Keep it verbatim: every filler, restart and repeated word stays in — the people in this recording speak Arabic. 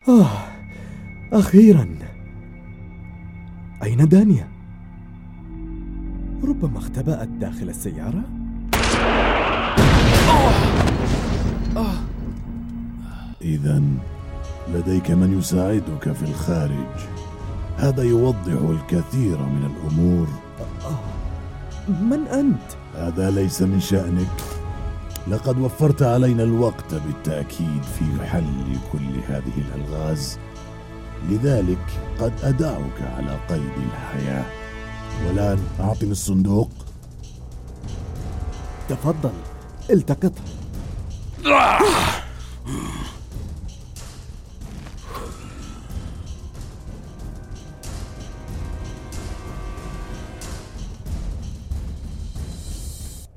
آه، أخيرا. أين دانيا؟ ربما اختبأت داخل السيارة. إذن لديك من يساعدك في الخارج، هذا يوضح الكثير من الأمور. من أنت؟ هذا ليس من شأنك، لقد وفرت علينا الوقت بالتأكيد في حل كل هذه الألغاز، لذلك قد أدعك على قيد الحياة. والآن أعطني الصندوق. تفضل، التقطه.